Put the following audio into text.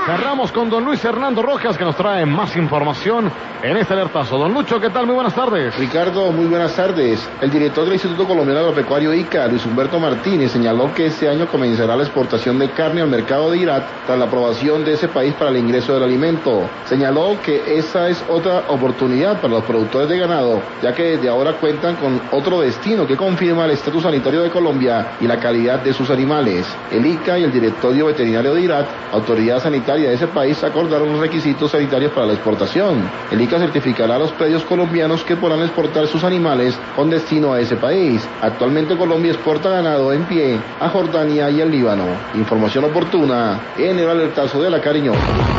Cerramos con don Luis Hernando Rojas, que nos trae más información en este alertazo. Don Lucho, ¿qué tal? Muy buenas tardes. Ricardo, muy buenas tardes. El director del Instituto Colombiano Agropecuario ICA, Luis Humberto Martínez, señaló que este año comenzará la exportación de carne al mercado de Irak tras la aprobación de ese país para el ingreso del alimento. Señaló que esa es otra oportunidad para los productores de ganado, ya que desde ahora cuentan con otro destino que confirma el estatus sanitario de Colombia y la calidad de sus animales. El ICA y el Directorio Veterinario de Irak, autoridad sanitaria de ese país, acordaron los requisitos sanitarios para la exportación. El ICA certificará a los predios colombianos que podrán exportar sus animales con destino a ese país. Actualmente Colombia exporta ganado en pie a Jordania y al Líbano. Información oportuna en el alertazo de La Cariñosa.